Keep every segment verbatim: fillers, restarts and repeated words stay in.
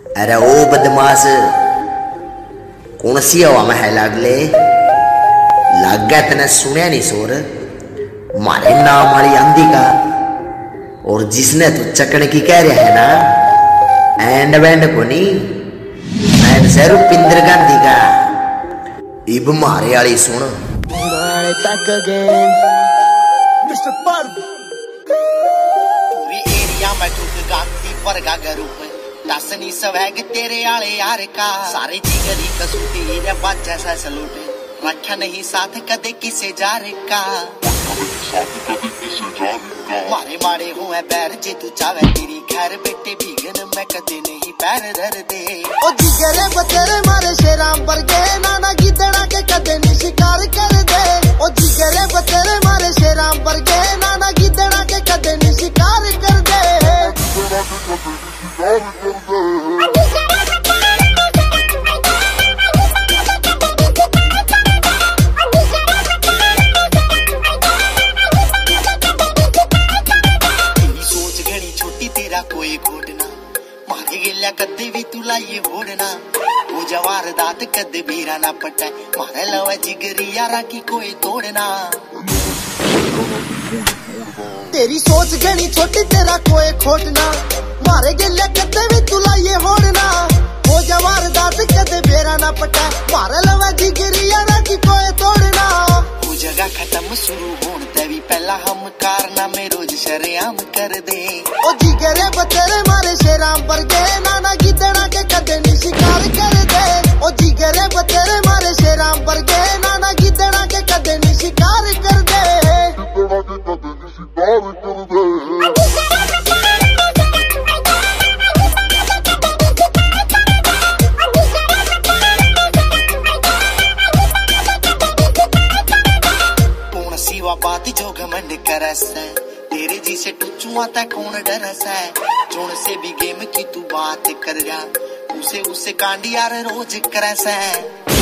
अरे ओ बदमाश, कौन सी हवा में है लागले? लग गया तेने सुने नहीं शोर मारे नाम वाली आंधी का। और जिसने तू चकने की कह रहा है ना, एंड वेंड को नहीं, एंड से रुपिंदर गांधी का। इब मारे वाली सुन back again मिस्टर पर्व। पूरी एरिया में ठुक गांधी वर्गा गरूप दसनी स्वैग तेरे आले यार का। सारे जिगरी कसूती रे बाजा सा सलूट, रखा नहीं साथ कदे किसे जार का। मारे मारे हुए पैर जे तू चावे तेरी खैर, बेटे भीगन मैं कदे नहीं पैर धर दे। ओ जिगरे बतेरे मारे शेराम वर्गे, नाना गिदड़ा के कदे नहीं शिकार कर दे। ओ जिगरे बतेरे मारे शेराम वर्गे, नाना गिदड़ा के कदे नहीं शिकार कर दे। कोई घोटना मारे गिल्या कदे भी तू लाइए होड़ना। वो जवार दात कदे बीरा ना पटे, मारे लवा जिगरी यारा की कोई तोड़ना। तेरी सोच घनी छोटी तेरा कोई खोटना, मारे गिल्या कदे भी तू लाइए होड़ना। वो जवार दात कदे बीरा ना पटे, मारे लवा जिगरी यारा की कोई तोड़ना। वो जगह खत्म शुरू होने तभी पहला हम कारनामे रोज शरेआम कर दे। ओ जिगरे बतेरे मारे शेराम वर्गे, नाना गिदड़ा के कदे नहीं शिकार कर दे। ओ जिगरे बतेरे मारे शेराम वर्गे, नाना गिदड़ा के कदे नहीं शिकार कर दे। पूर्ण सीवा बात जो घमंड करस है, तेरे जी से टुचुआ तक कौन डरस है। जोन से भी गेम की तू बात कर जा, उसे उसे कांडी यार रोज करस है।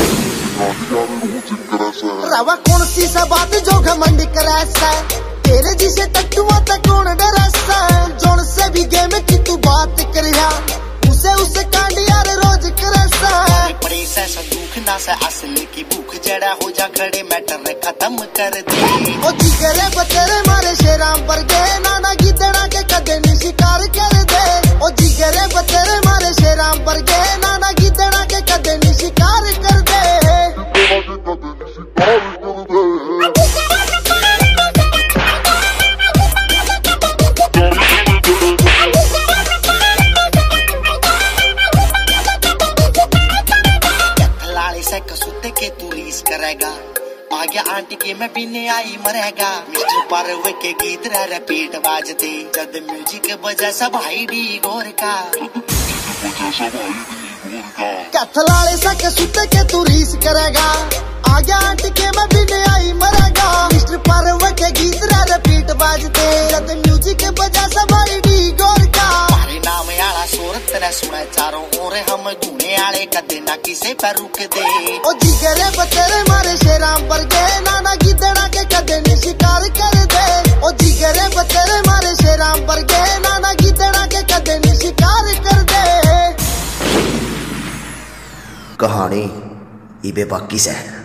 रवा कौन सी सा बात जो घमंड करस है, तेरे जी से टुचुआ तक कौन डरस है। जोन से भी गेम की तू बात कर जा, उसे उसे कांडी यार रोज करस है। पड़ी से संदूक ना से असल की भूख जड़ा हो जा खड़े मैटर खत्म कर दे। ओ जिगरे बतेरे मारे शेराम वर्गे, नाना गिदड़ा के कदे नहीं शिकार कर दे। ओ जिगरे बतेरे मारे शेराम वर्गे, नाना गिदड़ा के कदे नहीं शिकार कर दे। से कसुते के तू रीस करेगा, आ गया आंटी के मैं पीने आई मरेगा। मिस्टर परवे के गीत रे रिपीट बाजते, जब म्यूजिक बजा सब हाई डी गोर का। कथलाले से कसुते के तू रीस करेगा, आ गया आंटी के मैं पीने आई मरेगा। मिस्टर परवे के गीत रे रिपीट बाजते, जब म्यूजिक बजा सब हाई डी गोर का। मारे नाम आला सूरत ने सुना चारों ओर, हम गुने आले कदे ना किसे पर रुक दे। ओ जिगरे बतेरे मारे शेराम वर्गे, नाना गिदड़ा के कदे नहीं शिकार कर दे। ओ जिगरे बतेरे मारे शेराम वर्गे, नाना गिदड़ा के कदे नहीं शिकार कर दे। कहानी इबे बाकी से है।